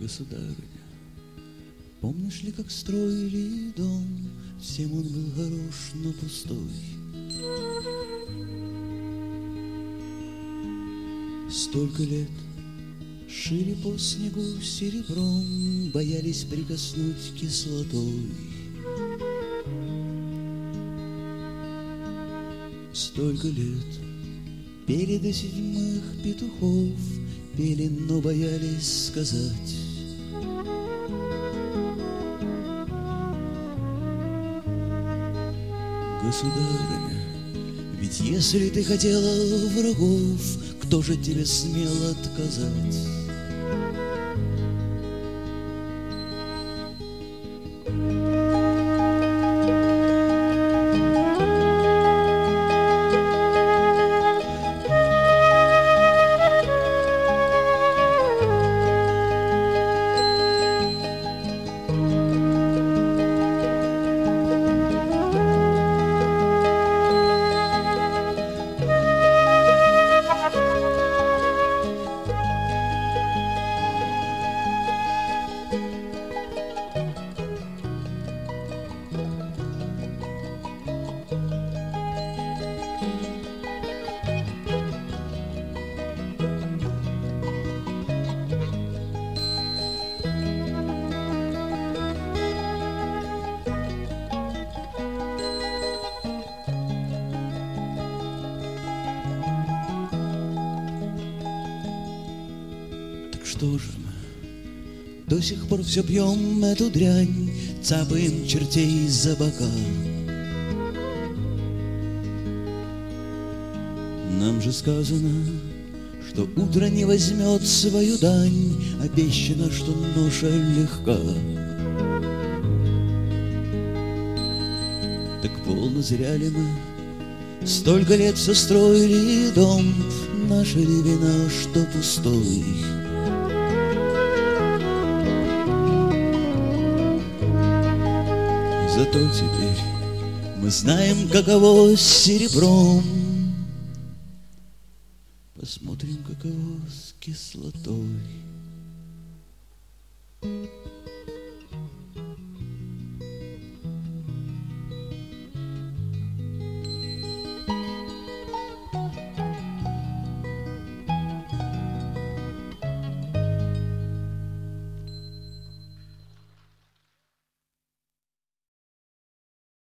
Государыня, помнишь ли, как строили дом? Всем он был хорош, но пустой. Столько лет шили по снегу серебром, боялись прикоснуть кислотой. Столько лет пели до седьмых петухов, пели, но боялись сказать. Государыня, ведь если ты хотела врагов, кто же тебе смел отказать? Что же мы до сих пор все пьем эту дрянь, цапаем чертей за бока? Нам же сказано, что утро не возьмет свою дань, обещано, что ноша легка. Так полно зря ли мы столько лет все строили дом, наша ли вина, что пустой? Зато теперь мы знаем, каково с серебром. Посмотрим, каково с кислотой.